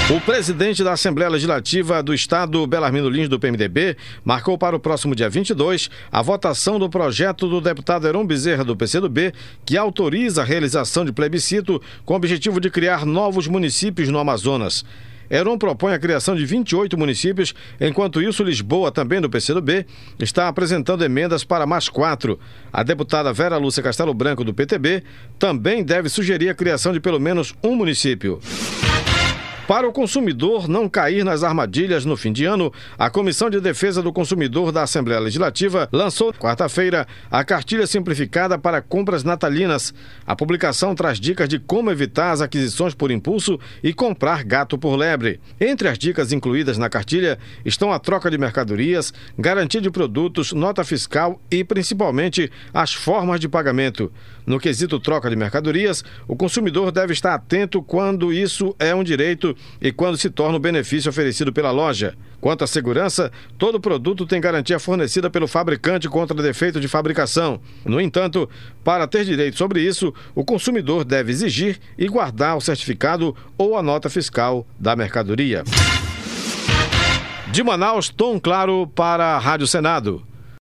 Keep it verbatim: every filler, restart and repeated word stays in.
O presidente da Assembleia Legislativa do Estado, Belarmino Lins, do P M D B, marcou para o próximo dia vinte e dois a votação do projeto do deputado Heron Bezerra, do P C do B, que autoriza a realização de plebiscito com o objetivo de criar novos municípios no Amazonas. Heron propõe a criação de vinte e oito municípios, enquanto isso Lisboa, também do P C do B, está apresentando emendas para mais quatro. A deputada Vera Lúcia Castelo Branco, do P T B, também deve sugerir a criação de pelo menos um município. Para o consumidor não cair nas armadilhas no fim de ano, a Comissão de Defesa do Consumidor da Assembleia Legislativa lançou, quarta-feira, a cartilha simplificada para compras natalinas. A publicação traz dicas de como evitar as aquisições por impulso e comprar gato por lebre. Entre as dicas incluídas na cartilha estão a troca de mercadorias, garantia de produtos, nota fiscal e, principalmente, as formas de pagamento. No quesito troca de mercadorias, o consumidor deve estar atento quando isso é um direito e quando se torna um benefício oferecido pela loja. Quanto à segurança, todo produto tem garantia fornecida pelo fabricante contra defeito de fabricação. No entanto, para ter direito sobre isso, o consumidor deve exigir e guardar o certificado ou a nota fiscal da mercadoria. De Manaus, Tom Claro para a Rádio Senado.